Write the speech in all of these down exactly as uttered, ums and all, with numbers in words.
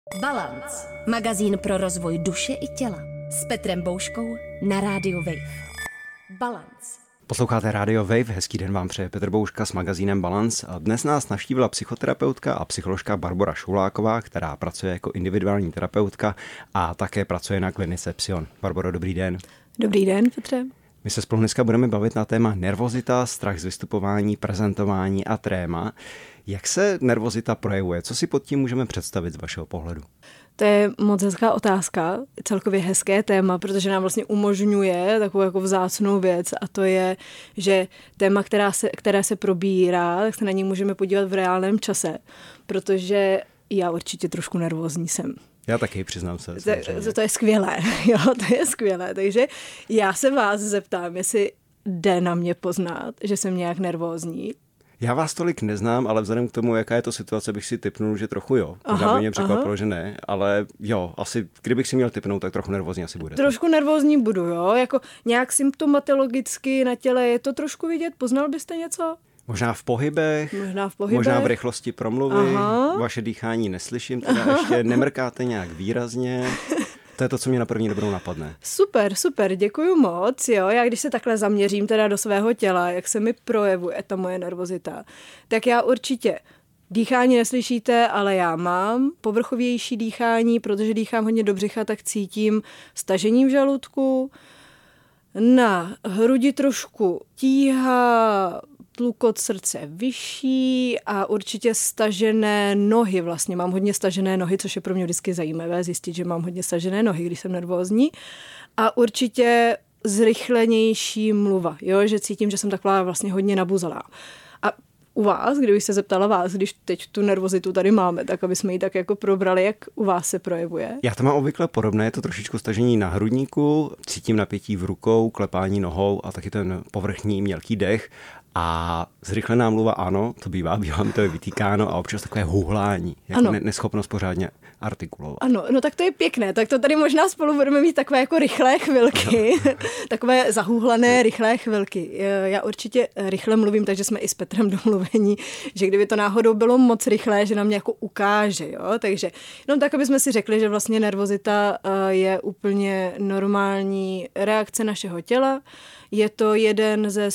Balance. Magazín pro rozvoj duše i těla. S Petrem Bouškou na rádiu Wave. Balance. Posloucháte Radio Wave, hezký den vám přeje Petr Bouška s magazínem Balance. A dnes nás navštívila psychoterapeutka a psycholožka Barbora Šuláková, která pracuje jako individuální terapeutka a také pracuje na klinice Psion. Barboro, dobrý den. Dobrý den, Petře. My se spolu dneska budeme bavit na téma nervozita, strach z vystupování, prezentování a tréma. Jak se nervozita projevuje? Co si pod tím můžeme představit z vašeho pohledu? To je moc hezká otázka, celkově hezké téma, protože nám vlastně umožňuje takovou jako vzácnou věc a to je, že téma, která se, které se probírá, tak se na ní můžeme podívat v reálném čase, protože já určitě trošku nervózní jsem. Já taky, přiznám se. To, to je skvělé, jo, to je skvělé, takže já se vás zeptám, jestli jde na mě poznat, že jsem nějak nervózní. Já vás tolik neznám, ale vzhledem k tomu, jaká je to situace, bych si tipnul, že trochu jo. Možná by mě překvapilo, že ne, ale jo, asi kdybych si měl tipnout, tak trochu nervózní asi bude. Trošku nervózní budu, jo, jako nějak symptomatologicky na těle je to trošku vidět, poznal byste něco? Možná v pohybech, možná v pohybech, možná v rychlosti promluvy, Aha. Vaše dýchání neslyším, teda Aha. ještě nemrkáte nějak výrazně. To je to, co mě na první dobrou napadne. Super, super, děkuju moc. Jo. Já když se takhle zaměřím teda do svého těla, jak se mi projevuje ta moje nervozita, tak já určitě dýchání neslyšíte, ale já mám povrchovější dýchání, protože dýchám hodně do břicha, tak cítím stažení v žaludku. Na hrudi trošku tíha, tlukot srdce vyšší a určitě stažené nohy. Vlastně mám hodně stažené nohy, což je pro mě vždycky zajímavé zjistit, že mám hodně stažené nohy, když jsem nervózní. A určitě zrychlenější mluva, jo? Že cítím, že jsem taková vlastně hodně nabuzalá. A u vás, kdybych se zeptala vás, když teď tu nervozitu tady máme, tak aby jsme ji tak jako probrali, jak u vás se projevuje? Já to mám obvykle podobné, je to trošičku stažení na hrudníku, cítím napětí v rukou, klepání nohou a taky ten povrchní mělký dech. A zrychlená mluva ano, to bývá, bývá mi to je vytýkáno a občas takové huhlání, jako ne- neschopnost pořádně artikulovat. Ano, no tak to je pěkné, tak to tady možná spolu budeme mít takové jako rychlé chvilky, no. takové zahuhlané rychlé chvilky. Já určitě rychle mluvím, takže jsme i s Petrem domluvení, že kdyby to náhodou bylo moc rychlé, že nám nějak ukáže, jo, takže no tak, aby jsme si řekli, že vlastně nervozita je úplně normální reakce našeho těla. Je to jeden ze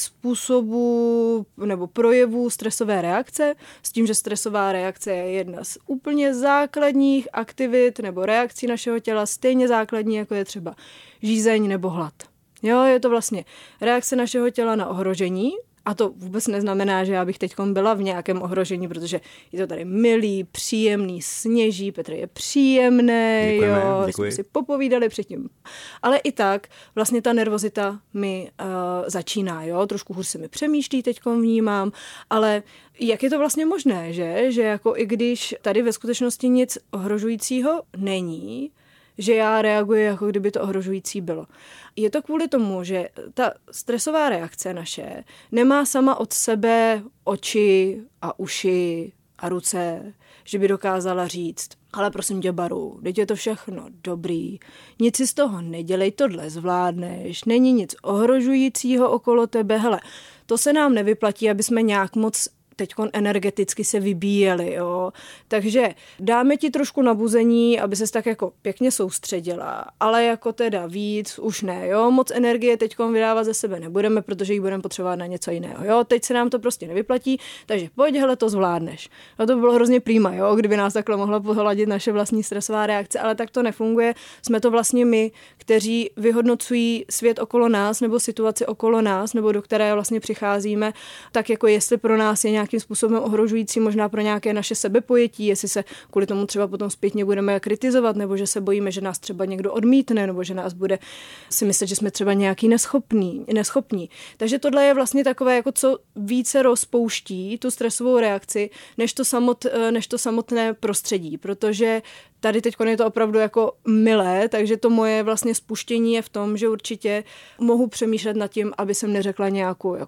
způsobů nebo projevů stresové reakce, s tím, že stresová reakce je jedna z úplně základních aktivit nebo reakcí našeho těla, stejně základní, jako je třeba žízeň nebo hlad. Jo, je to vlastně reakce našeho těla na ohrožení. A to vůbec neznamená, že já bych teď byla v nějakém ohrožení, protože je to tady milý, příjemný, sněží, Petr je příjemný, Děkujeme, jo, děkuji. jsme si popovídali předtím. Ale i tak vlastně ta nervozita mi uh, začíná, jo, trošku hůř se mi přemýšlí, teďkom vnímám, ale jak je to vlastně možné, že, že jako i když tady ve skutečnosti nic ohrožujícího není, že já reaguji, jako kdyby to ohrožující bylo. Je to kvůli tomu, že ta stresová reakce naše nemá sama od sebe oči a uši a ruce, že by dokázala říct, ale prosím tě, Baru, teď je to všechno dobrý, nic si z toho nedělej, tohle zvládneš, není nic ohrožujícího okolo tebe, hele, to se nám nevyplatí, aby jsme nějak moc teďkon energeticky se vybíjeli, jo. Takže dáme ti trošku nabuzení, aby ses tak jako pěkně soustředila, ale jako teda víc už ne, jo. Moc energie teďkon vydávat ze sebe nebudeme, protože ji budeme potřebovat na něco jiného, jo. Teď se nám to prostě nevyplatí, takže pojď, hele, to zvládneš. No to by bylo hrozně prýma, jo, kdyby nás takhle mohla pohladit naše vlastní stresová reakce, ale tak to nefunguje. Jsme to vlastně my, kteří vyhodnocují svět okolo nás nebo situaci okolo nás, nebo do které vlastně přicházíme, tak jako jestli pro nás je nějakým způsobem ohrožující, možná pro nějaké naše sebepojetí, jestli se kvůli tomu třeba potom zpětně budeme kritizovat, nebo že se bojíme, že nás třeba někdo odmítne, nebo že nás bude si myslet, že jsme třeba nějaký neschopný, neschopní. Takže tohle je vlastně takové, jako co více rozpouští tu stresovou reakci, než to, samot, než to samotné prostředí, protože tady teď je to opravdu jako milé, takže to moje vlastně spuštění je v tom, že určitě mohu přemýšlet nad tím, aby jsem neřekla nějakou jako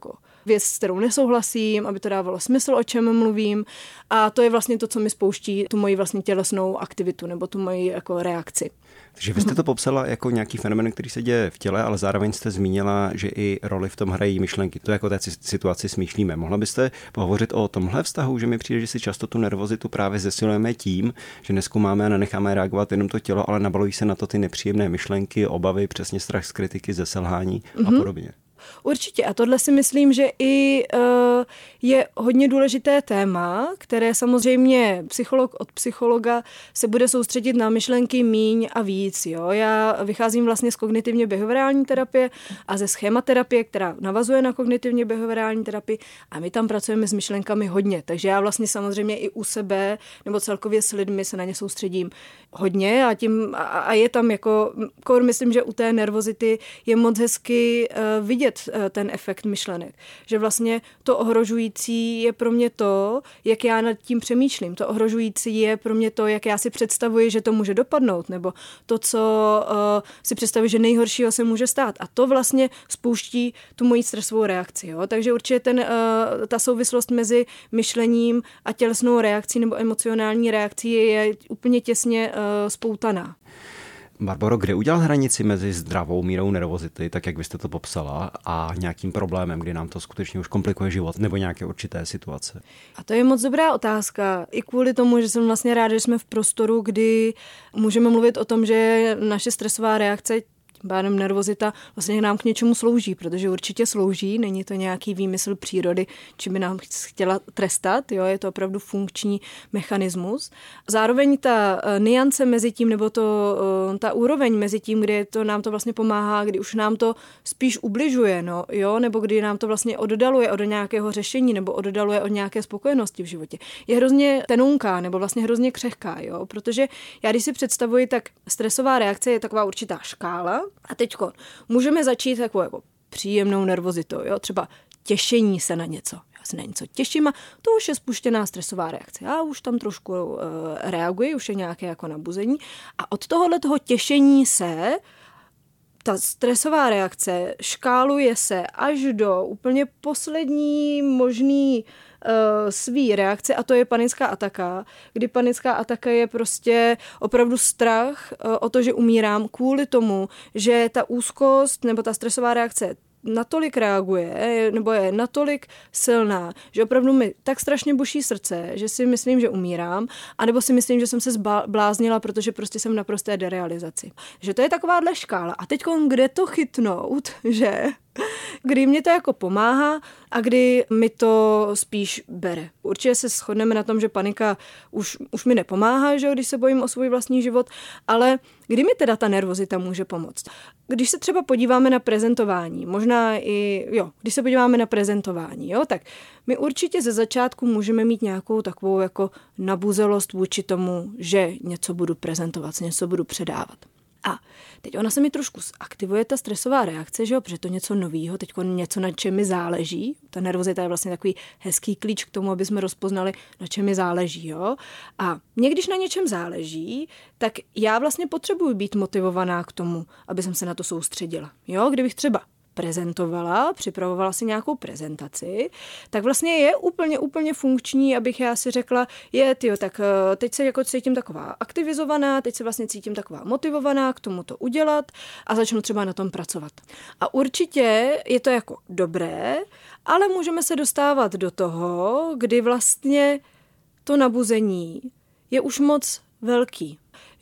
věc, s kterou nesouhlasím, aby to dávalo smysl, o čem mluvím. A to je vlastně to, co mi spouští tu moji vlastně tělesnou aktivitu nebo tu moji jako reakci. Takže vy jste to popsala jako nějaký fenomén, který se děje v těle, ale zároveň jste zmínila, že i roli v tom hrají myšlenky. To jako té situaci smýšlíme. Mohla byste pohovořit o tomhle vztahu, že mi přijde, že si často tu nervozitu právě zesilujeme tím, že nezkoumáme a nenecháme reagovat jenom to tělo, ale nabalují se na to ty nepříjemné myšlenky, obavy, přesně strach z kritiky, ze selhání a mm-hmm. podobně. Určitě a tohle si myslím, že i uh, je hodně důležité téma, které samozřejmě psycholog od psychologa se bude soustředit na myšlenky míň a víc. Jo? Já vycházím vlastně z kognitivně behaviorální terapie a ze schématerapie, která navazuje na kognitivně behaviorální terapii a my tam pracujeme s myšlenkami hodně, takže já vlastně samozřejmě i u sebe nebo celkově s lidmi se na ně soustředím hodně a, tím, a, a je tam jako, kor myslím, že u té nervozity je moc hezky uh, vidět ten efekt myšlenek. Že vlastně to ohrožující je pro mě to, jak já nad tím přemýšlím. To ohrožující je pro mě to, jak já si představuji, že to může dopadnout, nebo to, co uh, si představuji, že nejhoršího se může stát. A to vlastně spouští tu moji stresovou reakci. Jo? Takže určitě ten, uh, ta souvislost mezi myšlením a tělesnou reakcí nebo emocionální reakcí je úplně těsně uh, spoutaná. Barboro, kde udělal hranici mezi zdravou mírou nervozity, tak jak vy jste to popsala, a nějakým problémem, kdy nám to skutečně už komplikuje život, nebo nějaké určité situace? A to je moc dobrá otázka. I kvůli tomu, že jsem vlastně ráda, že jsme v prostoru, kdy můžeme mluvit o tom, že naše stresová reakce, tím pádem nervozita, vlastně nám k něčemu slouží, protože určitě slouží, není to nějaký výmysl přírody, či by nám chtěla trestat, jo, je to opravdu funkční mechanismus. Zároveň ta niance mezi tím, nebo to, ta úroveň mezi tím, kdy to nám to vlastně pomáhá, kdy už nám to spíš ubližuje, no, jo, nebo kdy nám to vlastně oddaluje od nějakého řešení, nebo oddaluje od nějaké spokojenosti v životě, je hrozně tenunká, nebo vlastně hrozně křehká, jo, protože já když si představuji, tak stresová reakce je taková určitá škála. A teďko můžeme začít takovou jako příjemnou nervozitou, jo? Třeba těšení se na něco. Já se na něco těším a to už je spuštěná stresová reakce. Já už tam trošku uh, reaguji, už je nějaké jako nabuzení. A od tohohle toho těšení se ta stresová reakce škáluje se až do úplně poslední možný uh, svý reakce a to je panická ataka, kdy panická ataka je prostě opravdu strach uh, o to, že umírám kvůli tomu, že ta úzkost nebo ta stresová reakce natolik reaguje, nebo je natolik silná, že opravdu mi tak strašně buší srdce, že si myslím, že umírám, anebo si myslím, že jsem se zbláznila, protože prostě jsem v naprosté derealizaci. Že to je takováhle škála. A teď kde to chytnout, že? Kdy mě to jako pomáhá a kdy mi to spíš bere. Určitě se shodneme na tom, že panika už, už mi nepomáhá, že když se bojím o svůj vlastní život, ale kdy mi teda ta nervozita může pomoct? Když se třeba podíváme na prezentování, možná i, jo, když se podíváme na prezentování, jo, tak my určitě ze začátku můžeme mít nějakou takovou jako nabuzelost vůči tomu, že něco budu prezentovat, něco budu předávat. A teď ona se mi trošku aktivuje ta stresová reakce, že jo, protože to něco novýho, teď něco, na čem mi záleží. Ta nervozita je vlastně takový hezký klíč k tomu, aby jsme rozpoznali, na čem mi záleží, jo. A mě, když na něčem záleží, tak já vlastně potřebuji být motivovaná k tomu, aby jsem se na to soustředila, jo. Kdybych třeba prezentovala, připravovala si nějakou prezentaci, tak vlastně je úplně, úplně funkční, abych já si řekla, je, tyjo, tak teď se jako cítím taková aktivizovaná, teď se vlastně cítím taková motivovaná k tomu to udělat a začnu třeba na tom pracovat. A určitě je to jako dobré, ale můžeme se dostávat do toho, kdy vlastně to nabuzení je už moc velký.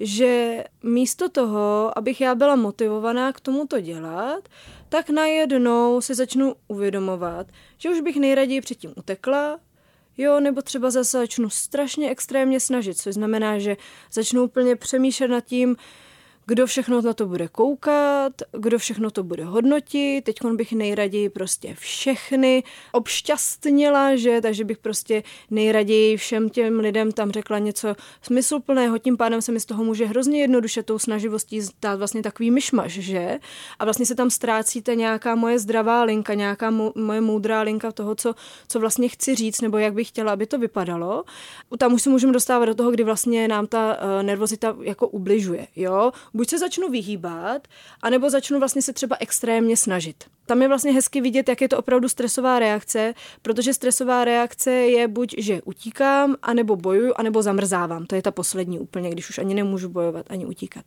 Že místo toho, abych já byla motivovaná k tomu to dělat, tak najednou se začnu uvědomovat, že už bych nejraději předtím utekla, jo, nebo třeba zase začnu strašně extrémně snažit, což znamená, že začnu úplně přemýšlet nad tím, kdo všechno na to bude koukat, kdo všechno to bude hodnotit, teď bych nejraději prostě všechny obšťastnila, že, takže bych prostě nejraději všem těm lidem tam řekla něco smysluplného, tím pádem se mi z toho může hrozně jednoduše tou snaživostí stát vlastně takový myšmaš, že? A vlastně se tam ztrácíte nějaká moje zdravá linka, nějaká mo- moje moudrá linka toho, co, co vlastně chci říct, nebo jak bych chtěla, aby to vypadalo. Tam už se můžeme dostávat do toho, kdy vlastně nám ta uh, nervozita jako ubližuje, jo? buď se začnu vyhýbat, anebo začnu vlastně se třeba extrémně snažit. Tam je vlastně hezky vidět, jak je to opravdu stresová reakce, protože stresová reakce je buď, že utíkám, anebo bojuju, anebo zamrzávám. To je ta poslední úplně, když už ani nemůžu bojovat, ani utíkat.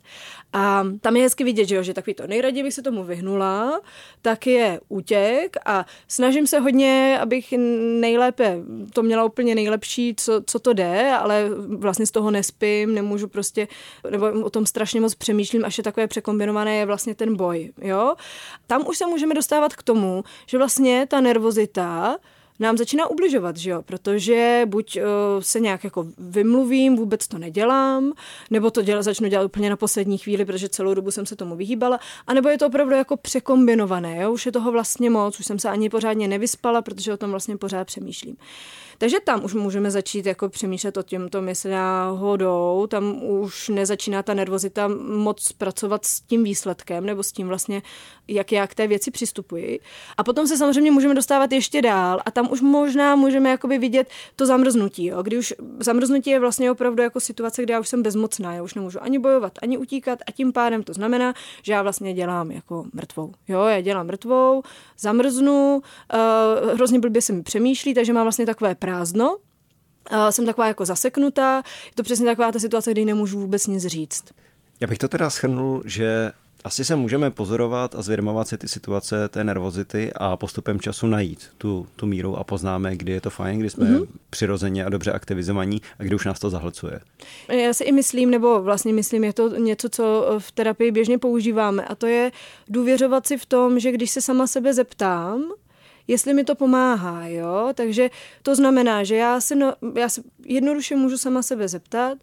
A tam je hezky vidět, že, jo, že takový to nejraději bych se tomu vyhnula, tak je útěk a snažím se hodně, abych nejlépe to měla úplně nejlepší, co, co to jde, ale vlastně z toho nespím, nemůžu prostě, nebo o tom strašně moc přemýšlím, až je takové překombinované, je vlastně ten boj. Jo? Tam už se můžeme dostávat k tomu, že vlastně ta nervozita nám začíná ubližovat, že jo? Protože buď uh, se nějak jako vymluvím, vůbec to nedělám, nebo to děla, začnu dělat úplně na poslední chvíli, protože celou dobu jsem se tomu vyhýbala, anebo je to opravdu jako překombinované, jo? Už je toho vlastně moc, už jsem se ani pořádně nevyspala, protože o tom vlastně pořád přemýšlím. Takže tam už můžeme začít jako přemýšlet o těmto, jestli náhodou, tam už nezačíná ta nervozita moc pracovat s tím výsledkem nebo s tím vlastně, jak já k té věci přistupuji. A potom se samozřejmě můžeme dostávat ještě dál a tam už možná můžeme jakoby vidět to zamrznutí, jo? Kdy už zamrznutí je vlastně opravdu jako situace, kde já už jsem bezmocná, já už nemůžu ani bojovat, ani utíkat a tím pádem to znamená, že já vlastně dělám jako mrtvou. Jo, já dělám mrtvou, zamrznu, uh, hrozně blbě se mi přemýšlí, takže mám vlastně takové prázdno. Uh, jsem taková jako zaseknutá. Je to přesně taková ta situace, kdy nemůžu vůbec nic říct. Já bych to teda shrnul, že asi se můžeme pozorovat a zvědomovat si ty situace té nervozity a postupem času najít tu, tu míru a poznáme, kdy je to fajn, kdy jsme mm-hmm. přirozeně a dobře aktivizovaní a kdy už nás to zahlcuje. Já si i myslím, nebo vlastně myslím, je to něco, co v terapii běžně používáme a to je důvěřovat si v tom, že když se sama sebe zeptám, jestli mi to pomáhá, jo, takže to znamená, že já se, no, já se jednoduše můžu sama sebe zeptat,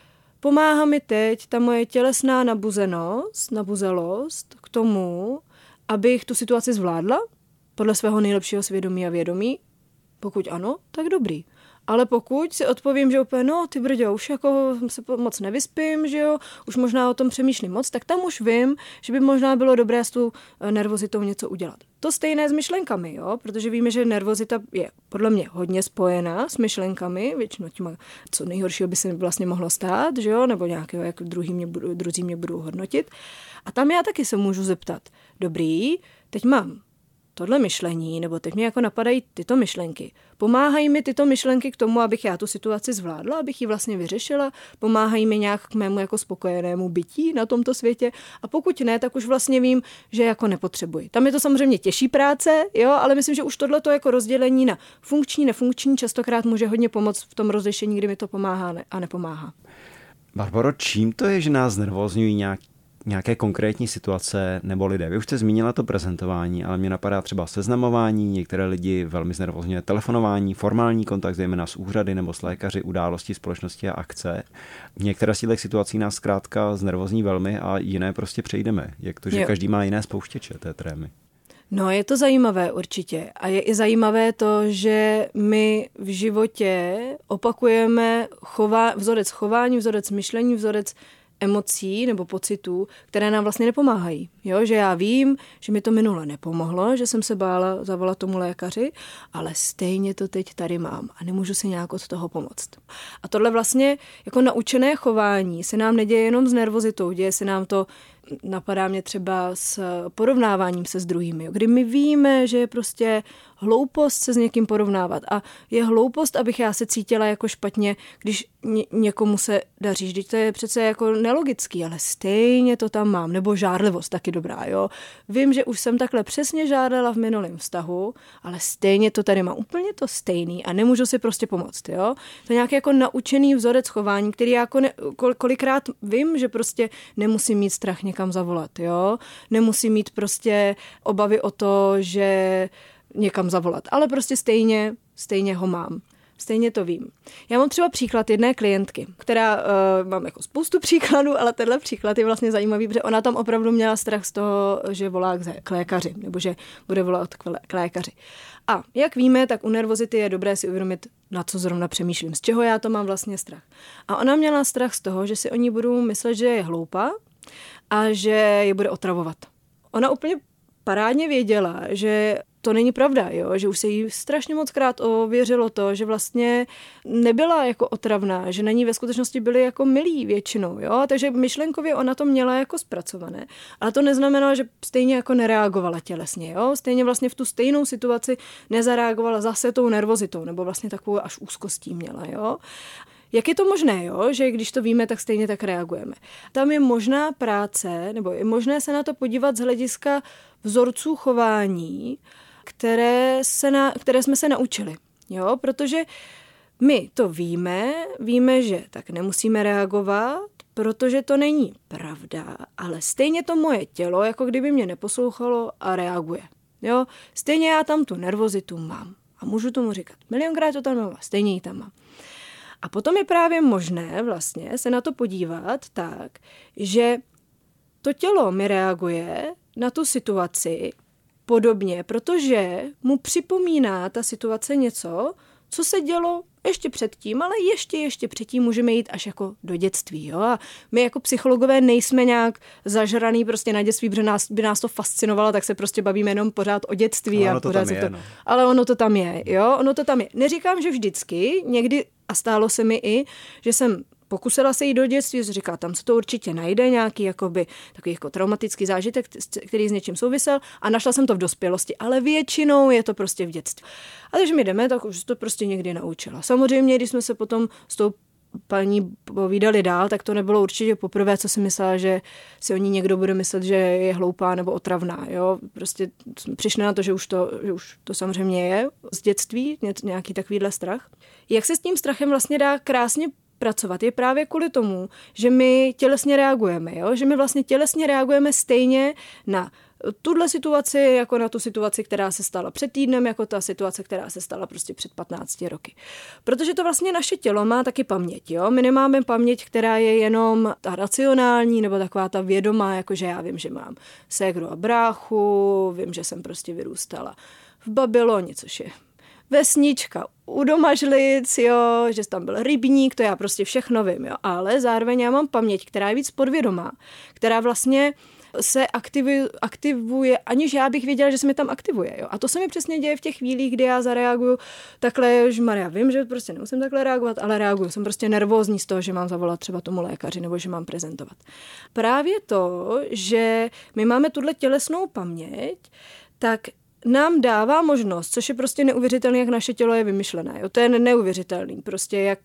pomáhá mi teď ta moje tělesná nabuzenost, nabuzelost k tomu, abych tu situaci zvládla podle svého nejlepšího svědomí a vědomí? Pokud ano, tak dobrý. Ale pokud si odpovím, že úplně, no ty brďo, už jako se moc nevyspím, že jo, už možná o tom přemýšlím moc, tak tam už vím, že by možná bylo dobré s tou nervozitou něco udělat. To stejné s myšlenkami, jo, protože víme, že nervozita je podle mě hodně spojená s myšlenkami, většinou tím, co nejhoršího by se vlastně mohlo stát, že jo, nebo nějakého, jak druhý mě, druzí mě budou hodnotit. A tam já taky se můžu zeptat, dobrý, teď mám tohle myšlení, nebo teď mě jako napadají tyto myšlenky. Pomáhají mi tyto myšlenky k tomu, abych já tu situaci zvládla, abych ji vlastně vyřešila, pomáhají mi nějak k mému jako spokojenému bytí na tomto světě a pokud ne, tak už vlastně vím, že jako nepotřebuji. Tam je to samozřejmě těžší práce, jo, ale myslím, že už tohleto jako rozdělení na funkční, nefunkční častokrát může hodně pomoct v tom rozlišení, kdy mi to pomáhá a nepomáhá. Barboro, čím to je, že nás znervózňují nějak nějaké konkrétní situace nebo lidé? Vy už jste zmínila to prezentování, ale mě napadá třeba seznamování, některé lidi velmi znervózňuje telefonování, formální kontakt, zejména s úřady nebo s lékaři, události, společnosti a akce. Některé z těch situací nás zkrátka znervózní velmi a jiné prostě přejdeme. Jak to, že jo. Každý má jiné spouštěče té trémy? No, je to zajímavé určitě. A je i zajímavé to, že my v životě opakujeme chová, vzorec chování, vzorec myšlení, vzorec emocí nebo pocitů, které nám vlastně nepomáhají. Jo, že já vím, že mi to minule nepomohlo, že jsem se bála zavolat tomu lékaři, ale stejně to teď tady mám a nemůžu si nějak od toho pomoct. A tohle vlastně jako naučené chování se nám neděje jenom s nervozitou, děje se nám to, napadá mě třeba s porovnáváním se s druhými, jo, kdy my víme, že je prostě hloupost se s někým porovnávat a je hloupost, abych já se cítila jako špatně, když ně, někomu se daří. Vždyť to je přece jako nelogický, ale stejně to tam mám. Nebo žárlivost taky dobrá, jo. Vím, že už jsem takhle přesně žádala v minulém vztahu, ale stejně to tady mám úplně to stejný a nemůžu si prostě pomoct, jo. To je nějaký jako naučený vzorec chování, který já jako ne, kol, kolikrát vím, že prostě nemusím mít strach někam zavolat, jo. Nemusím mít prostě obavy o to, že někam zavolat, ale prostě stejně, stejně ho mám. Stejně to vím. Já mám třeba příklad jedné klientky, která, uh, mám jako spoustu příkladů, ale tenhle příklad je vlastně zajímavý, protože ona tam opravdu měla strach z toho, že volá k lékaři, nebo že bude volat k lékaři. A jak víme, tak u nervozity je dobré si uvědomit, na co zrovna přemýšlím, z čeho já to mám vlastně strach. A ona měla strach z toho, že si oni budou myslet, že je hloupá a že je bude otravovat. Ona úplně parádně věděla, že to není pravda, jo? Že už se jí strašně moc krát ověřilo to, že vlastně nebyla jako otravná, že na ní ve skutečnosti byli jako milí většinou, jo? Takže myšlenkově ona to měla jako zpracované, ale to neznamenalo, že stejně jako nereagovala tělesně, jo? Stejně vlastně v tu stejnou situaci nezareagovala zase tou nervozitou, nebo vlastně takovou až úzkostí měla, jo? Jak je to možné, jo? Že když to víme, tak stejně tak reagujeme. Tam je možná práce, nebo je možné se na to podívat z hlediska vzorců chování, které, se na, které jsme se naučili. Jo? Protože my to víme, víme, že tak nemusíme reagovat, protože to není pravda, ale stejně to moje tělo, jako kdyby mě neposlouchalo a reaguje. Jo? Stejně já tam tu nervozitu mám. A můžu tomu říkat, milionkrát to tam mám, stejně ji tam mám. A potom je právě možné vlastně se na to podívat tak, že to tělo mi reaguje na tu situaci podobně, protože mu připomíná ta situace něco, co se dělo ještě předtím, ale ještě, ještě předtím můžeme jít až jako do dětství. Jo? A my jako psychologové nejsme nějak zažraný prostě na dětství, protože nás, by nás to fascinovalo, tak se prostě bavíme jenom pořád o dětství. Ale, a to pořád tam se je, to... no. ale ono to tam je. Jo? Ono to tam je. Neříkám, že vždycky, někdy, a stálo se mi i, že jsem pokusila se jít do dětství, že říká, tam se to určitě najde, nějaký jakoby, takový jako traumatický zážitek, který s něčím souvisel, a našla jsem to v dospělosti, ale většinou je to prostě v dětství. A když mi jdeme, tak už to prostě někdy naučila. Samozřejmě, když jsme se potom s tou paní povídali dál, tak to nebylo určitě poprvé, co si myslela, že si o ní někdo bude myslet, že je hloupá nebo otravná. Jo? Prostě přišli na to, že už to, že už to samozřejmě je z dětství, nějaký takovýhle strach. Jak se s tím strachem vlastně dá krásně pracovat, je právě kvůli tomu, že my tělesně reagujeme, jo? Že my vlastně tělesně reagujeme stejně na tuhle situaci, jako na tu situaci, která se stala před týdnem, jako ta situace, která se stala prostě před patnácti roky. Protože to vlastně naše tělo má taky paměť, jo? My nemáme paměť, která je jenom ta racionální, nebo taková ta vědomá, jakože já vím, že mám ségru a bráchu, vím, že jsem prostě vyrůstala v Babyloně, což je vesnička u Domažlic, jo, že tam byl rybník, to já prostě všechno vím, jo, ale zároveň já mám paměť, která je víc podvědomá, která vlastně se aktivuje, aktivuje, aniž já bych věděla, že se mi tam aktivuje, jo. A to se mi přesně děje v těch chvílích, kdy já zareaguju takhle, že Maria, vím, že prostě nemusím takhle reagovat, ale reaguju, jsem prostě nervózní z toho, že mám zavolat třeba tomu lékaři nebo že mám prezentovat. Právě to, že my máme tuhle tělesnou paměť, tak nám dává možnost, což je prostě neuvěřitelné, jak naše tělo je vymyšlené. Jo? To je neuvěřitelný, prostě jak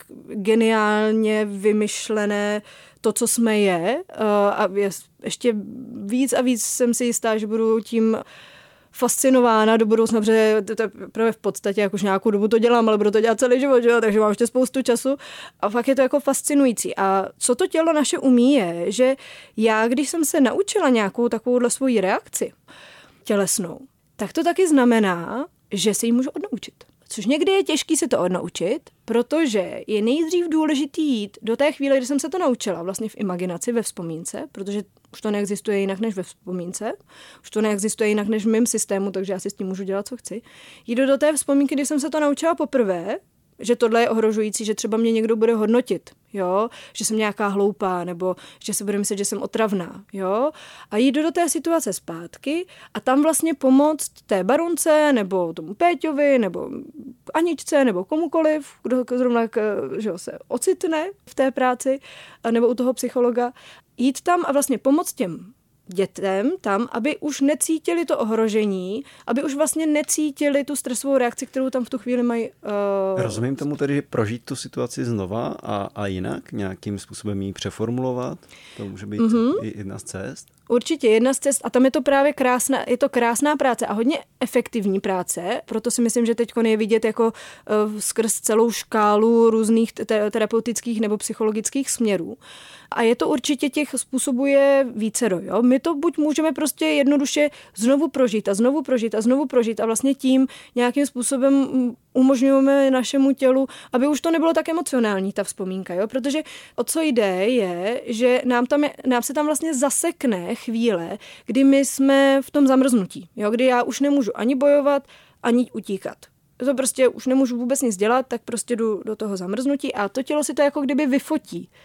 geniálně vymyšlené to, co jsme je. A ještě víc a víc jsem si jistá, že budu tím fascinována do budoucna, protože to je právě v podstatě, jak už nějakou dobu to dělám, ale budu to dělat celý život, že? Takže mám ještě spoustu času a fakt je to jako fascinující. A co to tělo naše umí je, že já, když jsem se naučila nějakou takovouhle svoji reakci tělesnou, tak to taky znamená, že se jí můžu odnaučit. Což někdy je těžký se to odnaučit, protože je nejdřív důležitý jít do té chvíle, kdy jsem se to naučila, vlastně v imaginaci, ve vzpomínce, protože už to neexistuje jinak než ve vzpomínce, už to neexistuje jinak než v mém systému, takže já si s tím můžu dělat, co chci. Jdu do té vzpomínky, kdy jsem se to naučila poprvé, že tohle je ohrožující, že třeba mě někdo bude hodnotit, jo, že jsem nějaká hloupá, nebo že se bude myslet, že jsem otravná, jo, a jít do té situace zpátky a tam vlastně pomoct té baronce, nebo tomu Péťovi, nebo Aničce, nebo komukoliv, kdo zrovna že jo, se ocitne v té práci, nebo u toho psychologa, jít tam a vlastně pomoct těm dětem tam, aby už necítili to ohrožení, aby už vlastně necítili tu stresovou reakci, kterou tam v tu chvíli mají. Uh... Rozumím tomu tedy, že prožít tu situaci znova a, a jinak, nějakým způsobem ji přeformulovat, to může být mm-hmm. i jedna z cest. Určitě jedna z cest a tam je to právě krásná, je to krásná práce a hodně efektivní práce, proto si myslím, že teď je vidět jako uh, skrz celou škálu různých te- terapeutických nebo psychologických směrů. A je to určitě těch způsobů je vícero. Jo? My to buď můžeme prostě jednoduše znovu prožít a znovu prožít a znovu prožít a vlastně tím nějakým způsobem umožňujeme našemu tělu, aby už to nebylo tak emocionální, ta vzpomínka. Jo? Protože o co jde je, že nám, tam je, nám se tam vlastně zasekne chvíle, kdy my jsme v tom zamrznutí. Jo? Kdy já už nemůžu ani bojovat, ani utíkat. To prostě už nemůžu vůbec nic dělat, tak prostě jdu do toho zamrznutí a to tělo si to jako kdyby vyfotí.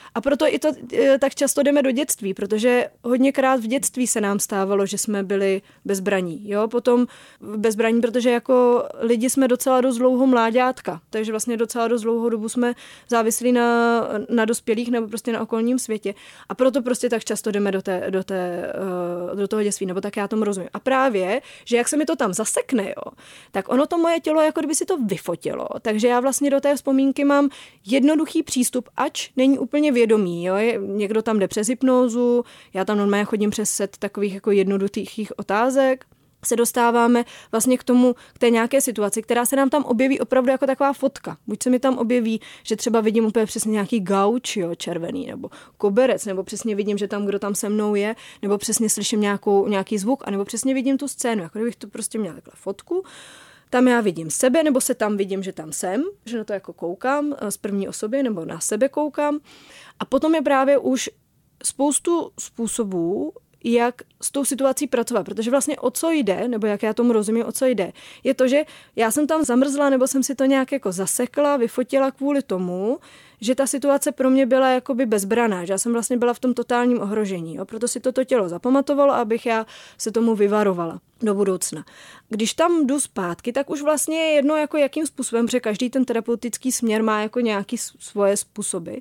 A proto i to tak často jdeme do dětství, protože hodněkrát v dětství se nám stávalo, že jsme byli bezbraní. Jo? Potom bezbraní, protože jako lidi jsme docela dost dlouho mláďátka, takže vlastně docela dost dlouhou dobu jsme závislí na, na dospělých nebo prostě na okolním světě. A proto prostě tak často jdeme do, té, do, té, do toho dětství, nebo tak já tomu rozumím. A právě, že jak se mi to tam zasekne, jo, tak ono to moje tělo jako kdyby si to vyfotilo. Takže já vlastně do té vzpomínky mám jednoduchý přístup, ač není úplně vědomý. Jo. Někdo tam jde přes hypnózu, já tam normálně chodím přes set takových jako jednoduchých otázek. Se dostáváme vlastně k tomu, k té nějaké situaci, která se nám tam objeví opravdu jako taková fotka. Buď se mi tam objeví, že třeba vidím úplně přesně nějaký gauč, jo, červený, nebo koberec, nebo přesně vidím, že tam, kdo tam se mnou je, nebo přesně slyším nějakou, nějaký zvuk, anebo přesně vidím tu scénu, jako kdybych to prostě měla takhle fotku. Tam já vidím sebe, nebo se tam vidím, že tam jsem, že na to jako koukám z první osoby, nebo na sebe koukám. A potom je právě už spoustu způsobů, jak s tou situací pracovat, protože vlastně o co jde, nebo jak já tomu rozumím, o co jde, je to, že já jsem tam zamrzla, nebo jsem si to nějak jako zasekla, vyfotila kvůli tomu, že ta situace pro mě byla jakoby bezbraná, že já jsem vlastně byla v tom totálním ohrožení. Jo? Proto si toto tělo zapamatovalo, abych já se tomu vyvarovala do budoucna. Když tam jdu zpátky, tak už vlastně je jedno, jako jakým způsobem, protože každý ten terapeutický směr má jako nějaký svoje způsoby.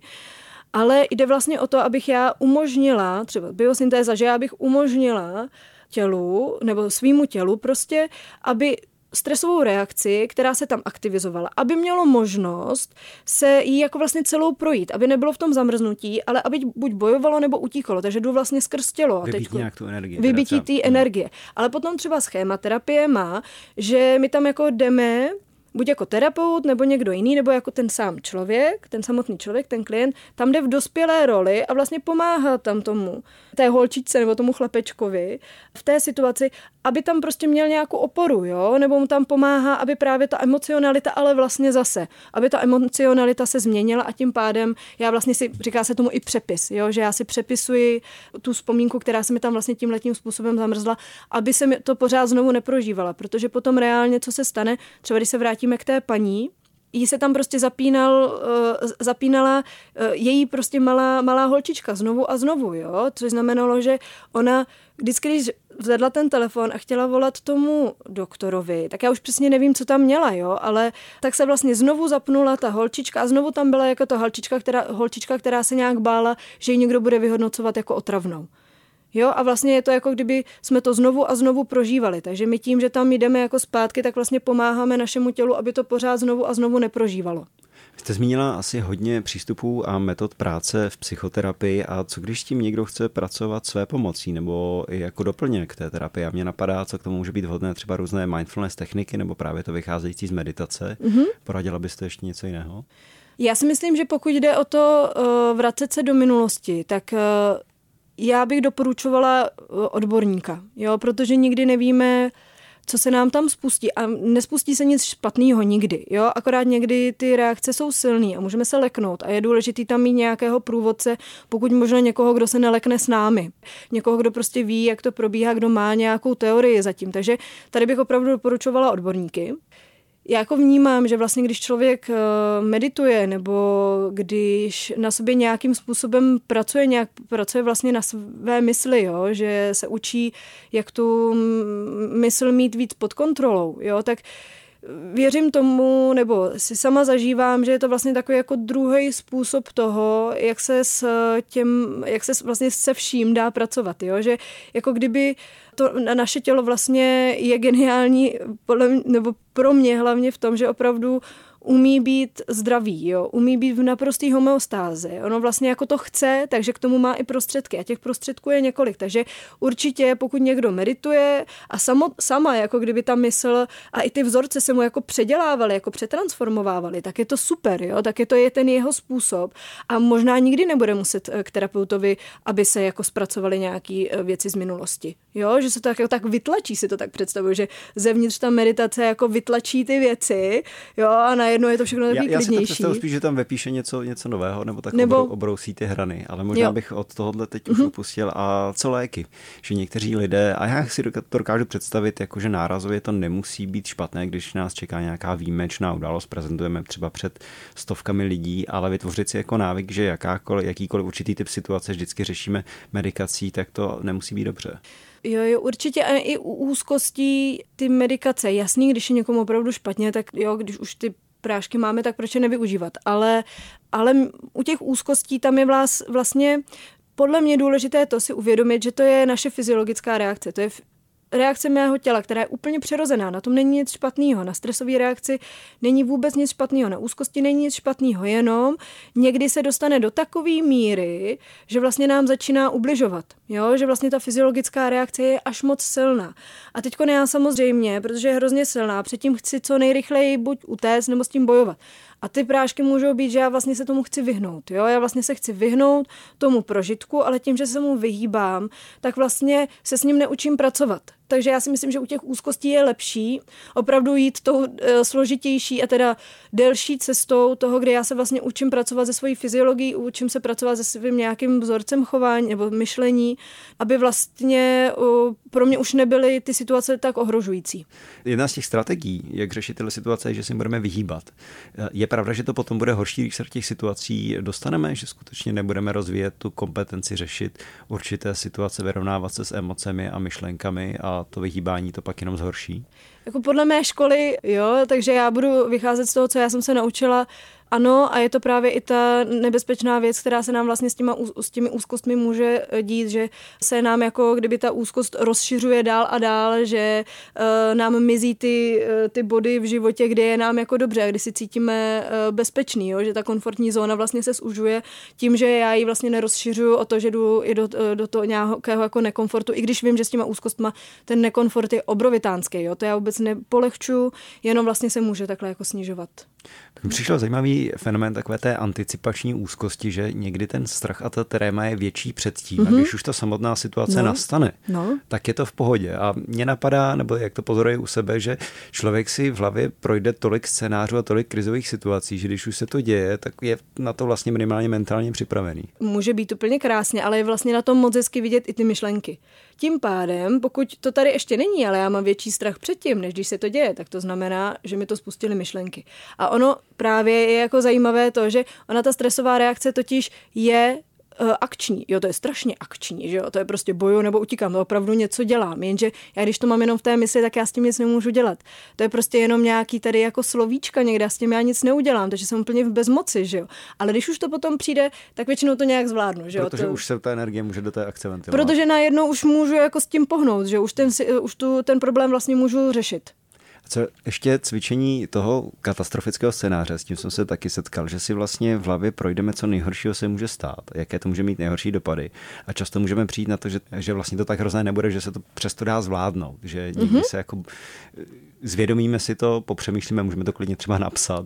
Ale jde vlastně o to, abych já umožnila, třeba biosyntéza, že já bych umožnila tělu, nebo svýmu tělu prostě, aby stresovou reakci, která se tam aktivizovala, aby mělo možnost se jí jako vlastně celou projít, aby nebylo v tom zamrznutí, ale aby buď bojovalo nebo utíkalo, takže jdu vlastně skrz tělo. Vybít nějak tu energii. Vybítí té energie. Ale potom třeba schématerapie má, že my tam jako jdeme buď jako terapeut, nebo někdo jiný, nebo jako ten sám člověk, ten samotný člověk, ten klient, tam jde v dospělé roli a vlastně pomáhá tam tomu, té holčičce nebo tomu chlapečkovi v té situaci, aby tam prostě měl nějakou oporu, jo, nebo mu tam pomáhá, aby právě ta emocionalita, ale vlastně zase, aby ta emocionalita se změnila a tím pádem já vlastně si, říká se tomu i přepis, jo, že já si přepisuji tu vzpomínku, která se mi tam vlastně tímhletím způsobem zamrzla, aby se mi to pořád znovu neprožívala, protože potom reálně, co se stane, třeba když se vrátíme k té paní, jí se tam prostě zapínal, zapínala její prostě malá, malá holčička znovu a znovu, jo, což znamenalo, že ona vždycky, když vzedla ten telefon a chtěla volat tomu doktorovi, tak já už přesně nevím, co tam měla, jo, ale tak se vlastně znovu zapnula ta holčička a znovu tam byla jako ta holčička, která, holčička, která se nějak bála, že ji někdo bude vyhodnocovat jako otravnou. Jo, a vlastně je to jako kdyby jsme to znovu a znovu prožívali, takže my tím, že tam jdeme jako zpátky, tak vlastně pomáháme našemu tělu, aby to pořád znovu a znovu neprožívalo. Jste zmínila asi hodně přístupů a metod práce v psychoterapii a co když tím někdo chce pracovat své pomocí nebo i jako doplněk té terapie? A mě napadá, co k tomu může být vhodné, třeba různé mindfulness techniky nebo právě to vycházející z meditace. Mm-hmm. Poradila byste ještě něco jiného? Já si myslím, že pokud jde o to uh, vracet se do minulosti, tak uh, já bych doporučovala odborníka, jo, protože nikdy nevíme, co se nám tam spustí a nespustí se nic špatného nikdy, jo, akorát někdy ty reakce jsou silný a můžeme se leknout a je důležitý tam mít nějakého průvodce, pokud možno někoho, kdo se nelekne s námi, někoho, kdo prostě ví, jak to probíhá, kdo má nějakou teorii zatím, takže tady bych opravdu doporučovala odborníky. Já jako vnímám, že vlastně když člověk medituje nebo když na sobě nějakým způsobem pracuje, nějak pracuje vlastně na své mysli, jo, že se učí, jak tu mysl mít víc pod kontrolou, jo, tak věřím tomu, nebo si sama zažívám, že je to vlastně takový jako druhý způsob toho, jak se s těm, jak se vlastně se vším dá pracovat, jo, že jako kdyby to naše tělo vlastně je geniální, nebo pro mě hlavně v tom, že opravdu umí být zdravý, jo? Umí být v naprostý homeostázi. Ono vlastně jako to chce, takže k tomu má i prostředky. A těch prostředků je několik. Takže určitě, pokud někdo medituje a samo, sama, jako kdyby ta mysl a i ty vzorce se mu jako předělávaly, jako přetransformovávaly, tak je to super, jo? Tak je to je ten jeho způsob. A možná nikdy nebude muset k terapeutovi, aby se jako zpracovaly nějaký věci z minulosti. Jo? Že se to tak, tak vytlačí, si to tak představuju, že zevnitř ta meditace jako vytlačí ty věci, jo? A najednou je to všechno takový já, já klidnější. Já si to představu spíš, že tam vepíše něco, něco nového, nebo tak nebo... obrou, obrousí ty hrany, ale možná jo. bych od tohohle teď mm-hmm. už upustil. A co léky? Že někteří lidé, a já si to dokážu představit, jako že nárazově to nemusí být špatné, když nás čeká nějaká výjimečná událost, prezentujeme třeba před stovkami lidí, ale vytvořit si jako návyk, že jakákoliv, jakýkoliv určitý typ situace vždycky řešíme medikací, tak to nemusí být dobře. Jo, jo, určitě a i u úzkostí ty medikace. Jasný, když je někomu opravdu špatně, tak jo, když už ty prášky máme, tak proč je nevyužívat. Ale, ale u těch úzkostí tam je vlast, vlastně podle mě důležité to si uvědomit, že to je naše fyziologická reakce. To je reakce mého těla, která je úplně přirozená. Na tom není nic špatného. Na stresové reakci není vůbec nic špatného. Na úzkosti není nic špatného. Jenom někdy se dostane do takové míry, že vlastně nám začíná ubližovat. Jo? Že vlastně ta fyziologická reakce je až moc silná. A teďko já samozřejmě, protože je hrozně silná, předtím chci co nejrychleji buď utéct nebo s tím bojovat. A ty prášky můžou být, že já vlastně se tomu chci vyhnout. Jo? Já vlastně se chci vyhnout tomu prožitku, ale tím, že se mu vyhýbám, tak vlastně se s ním neučím pracovat. Takže já si myslím, že u těch úzkostí je lepší opravdu jít tou e, složitější a teda delší cestou toho, kde já se vlastně učím pracovat se svojí fyziologií, učím se pracovat se svým nějakým vzorcem chování nebo myšlení, aby vlastně o, pro mě už nebyly ty situace tak ohrožující. Jedna z těch strategií, jak řešit tyhle situace, je, že si budeme vyhýbat. Je pravda, že to potom bude horší, když se do těch situací dostaneme, že skutečně nebudeme rozvíjet tu kompetenci řešit určité situace, vyrovnávat se s emocemi a myšlenkami a to vyhýbání to pak jenom zhorší? Jako podle mé školy, jo, takže já budu vycházet z toho, co já jsem se naučila. Ano, a je to právě i ta nebezpečná věc, která se nám vlastně s, těma, s těmi úzkostmi může dít, že se nám jako kdyby ta úzkost rozšiřuje dál a dál, že uh, nám mizí ty, uh, ty body v životě, kde je nám jako dobře, kdy si cítíme uh, bezpečný, jo? Že ta komfortní zóna vlastně se zužuje tím, že já ji vlastně nerozšiřuju o to, že jdu i do, do toho nějakého jako nekomfortu, i když vím, že s těma úzkostma ten nekomfort je obrovitánský, jo? To já vůbec nepolehčuju, jenom vlastně se může takhle jako snižovat. Tak mi přišel zajímavý fenomén takové té anticipační úzkosti, že někdy ten strach a ta tréma je větší předtím. Mm-hmm. A když už ta samotná situace no. nastane, no. tak je to v pohodě. A mně napadá, nebo jak to pozoruji u sebe, že člověk si v hlavě projde tolik scénářů a tolik krizových situací, že když už se to děje, tak je na to vlastně minimálně mentálně připravený. Může být úplně krásně, ale je vlastně na tom moc hezky vidět i ty myšlenky. Tím pádem, pokud to tady ještě není, ale já mám větší strach předtím, než když se to děje, tak to znamená, že mi to spustily myšlenky. A ono právě je jako zajímavé to, že ona ta stresová reakce totiž je uh, akční. Jo, to je strašně akční, že jo, to je prostě boju nebo utíkám, to opravdu něco dělám, jenže já když to mám jenom v té mysli, tak já s tím nic nemůžu dělat. To je prostě jenom nějaký tady jako slovíčka někde, a s tím já nic neudělám, takže jsem úplně v bezmoci, že jo. Ale když už to potom přijde, tak většinou to nějak zvládnu, že jo. Protože to... už se ta energie může do té akce ventilovat. Protože najednou už můžu jako s tím pohnout, že už ten, už tu, ten problém vlastně můžu řešit. Co ještě cvičení toho katastrofického scénáře, s tím jsem se taky setkal, že si vlastně v hlavě projdeme, co nejhoršího se může stát, jaké to může mít nejhorší dopady. A často můžeme přijít na to, že, že vlastně to tak hrozné nebude, že se to přesto dá zvládnout, že někdy mm-hmm. se jako zvědomíme si to, popřemýšlíme, můžeme to klidně třeba napsat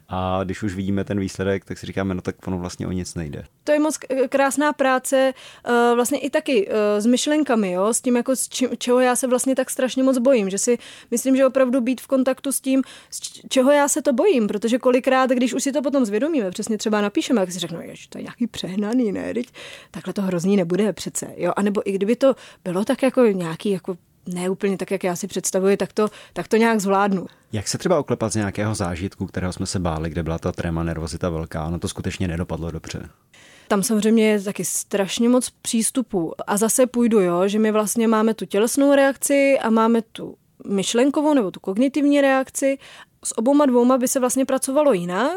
a když už vidíme ten výsledek, tak si říkáme, no tak ono vlastně o nic nejde. To je moc krásná práce vlastně i taky s myšlenkami, jo? S tím, jako s čím, čeho já se vlastně tak strašně moc bojím, že si myslím, že opravdu být v kontaktu s tím, z čeho já se to bojím, protože kolikrát, když už si to potom zvědomíme, přesně třeba napíšeme, jak si řeknu, že to je nějaký přehnaný, ne, teď takhle to hrozný nebude přece, jo, a nebo i kdyby to bylo tak jako nějaký jako ne úplně tak, jak já si představuji, tak to, tak to nějak zvládnu. Jak se třeba oklepat z nějakého zážitku, kterého jsme se báli, kde byla ta tréma, nervozita velká, ono to skutečně nedopadlo dobře? Tam samozřejmě je taky strašně moc přístupů. A zase půjdu, jo, že my vlastně máme tu tělesnou reakci a máme tu myšlenkovou nebo tu kognitivní reakci. S obouma dvouma by se vlastně pracovalo jinak.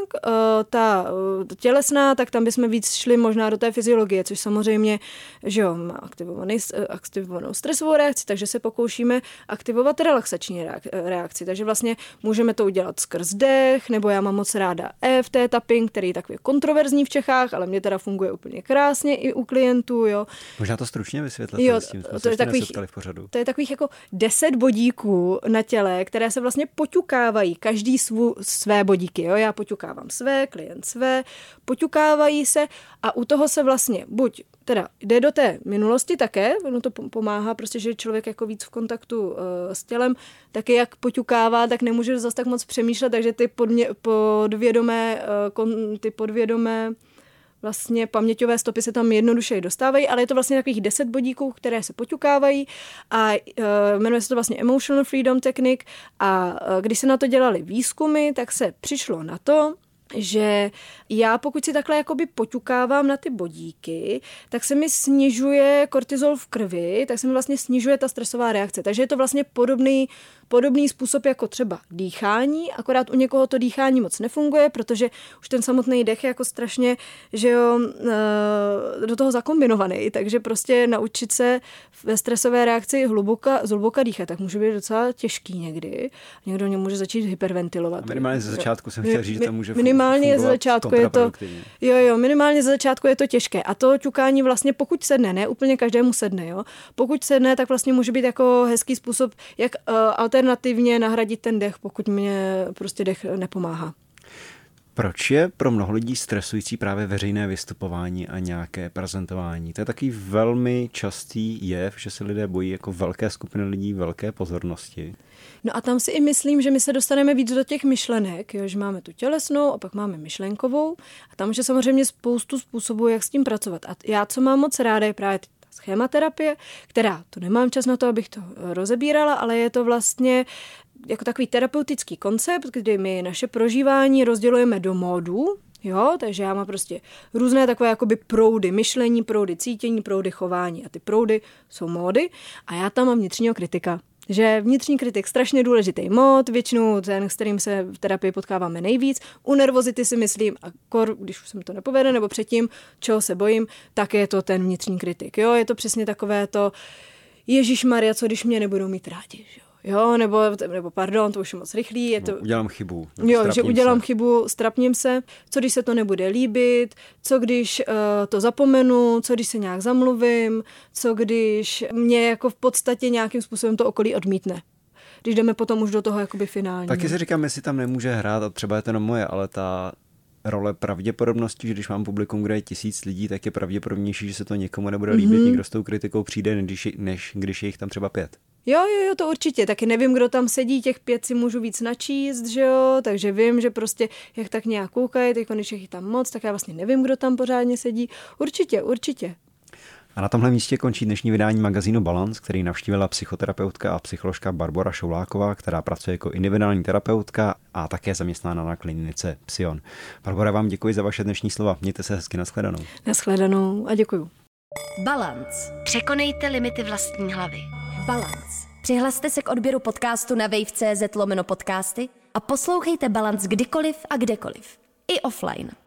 Ta tělesná, tak tam bychom víc šli možná do té fyziologie, což samozřejmě, že jo, má aktivovaný, aktivovanou stresovou reakci, takže se pokoušíme aktivovat relaxační reakci. Takže vlastně můžeme to udělat skrz dech, nebo já mám moc ráda E F T tapping, který je takový kontroverzní v Čechách, ale mě teda funguje úplně krásně i u klientů, jo. Možná to stručně vysvětlit, jo, s tím jsme to se je takových, nesetkali v pořadu. To je takových jako deset bodíků na těle, které se vlastně poťukávají každý svů, své bodíky. Jo? Já poťukávám své, klient své, poťukávají se a u toho se vlastně buď teda jde do té minulosti také, ono to pomáhá prostě, že člověk jako víc v kontaktu uh, s tělem, taky jak poťukává, tak nemůže zase tak moc přemýšlet, takže ty podmě, podvědomé, uh, kon, ty podvědomé vlastně paměťové stopy se tam jednodušeji dostávají, ale je to vlastně takových deset bodíků, které se poťukávají a uh, jmenuje se to vlastně Emotional Freedom Technique a uh, když se na to dělali výzkumy, tak se přišlo na to, že já pokud si takhle jakoby poťukávám na ty bodíky, tak se mi snižuje kortizol v krvi, tak se mi vlastně snižuje ta stresová reakce. Takže je to vlastně podobný, podobný způsob jako třeba dýchání, akorát u někoho to dýchání moc nefunguje, protože už ten samotný dech je jako strašně, že jo, do toho zakombinovaný, takže prostě naučit se ve stresové reakci hluboka, zhluboka dýchat, tak může být docela těžký někdy. Někdo mě může začít hyperventilovat. A minimálně ze začátku jsem chtěl říct, že to může minimálně ze začátku je to, jo, jo, minimálně ze začátku je to těžké. A to ťukání vlastně, pokud sedne, ne úplně každému sedne, jo. Pokud sedne, tak vlastně může být jako hezký způsob, jak uh, alternativně nahradit ten dech, pokud mě prostě dech nepomáhá. Proč je pro mnoho lidí stresující právě veřejné vystupování a nějaké prezentování? To je takový velmi častý jev, že se lidé bojí jako velké skupiny lidí velké pozornosti. No a tam si i myslím, že my se dostaneme víc do těch myšlenek, jo, že máme tu tělesnou a pak máme myšlenkovou a tam už je samozřejmě spoustu způsobů, jak s tím pracovat. A já, co mám moc ráda, je právě ta schématerapie, která, to nemám čas na to, abych to rozebírala, ale je to vlastně jako takový terapeutický koncept, kdy my naše prožívání rozdělujeme do módů, jo, takže já mám prostě různé takové jakoby proudy myšlení, proudy cítění, proudy chování a ty proudy jsou módy a já tam mám vnitřního kritika. Že vnitřní kritik strašně důležitý mód, většinou ten, s kterým se v terapii potkáváme nejvíc. U nervozity si myslím, a kor, když už se mi to nepovede, nebo předtím, čeho se bojím, tak je to ten vnitřní kritik. Jo, je to přesně takové to, ježišmarja, co když mě nebudou mít rádi, jo. Jo, nebo, nebo pardon, to už je moc rychlý. Je to, no, udělám chybu. Jo, že udělám se. chybu, strapním se. Co když se to nebude líbit, co když uh, to zapomenu, co když se nějak zamluvím, co když mě jako v podstatě nějakým způsobem to okolí odmítne. Když jdeme potom už do toho jakoby finálního. Taky si říkám, jestli tam nemůže hrát, a třeba je to jenom moje, ale ta role pravděpodobnosti, že když mám publikum, kde je tisíc lidí, tak je pravděpodobnější, že se to někomu nebude líbit, mm-hmm. někdo s tou kritikou přijde, než, než když je jich tam třeba pět. Jo, jo, jo, to určitě. Taky nevím, kdo tam sedí, těch pět si můžu víc načíst, že jo, takže vím, že prostě jak tak nějak koukají, teď když je tam moc, tak já vlastně nevím, kdo tam pořádně sedí. Určitě, určitě. A na tomhle místě končí dnešní vydání magazínu Balance, který navštívila psychoterapeutka a psycholožka Barbora Šouláková, která pracuje jako individuální terapeutka a také zaměstnána na klinice Psion. Barbora, vám děkuji za vaše dnešní slova. Mějte se hezky, nashledanou. Nashledanou a děkuju. Balance. Překonejte limity vlastní hlavy. Balance. Přihlaste se k odběru podcastu na wave tečka cz lomeno podcasty a poslouchejte Balance kdykoliv a kdekoliv. I offline.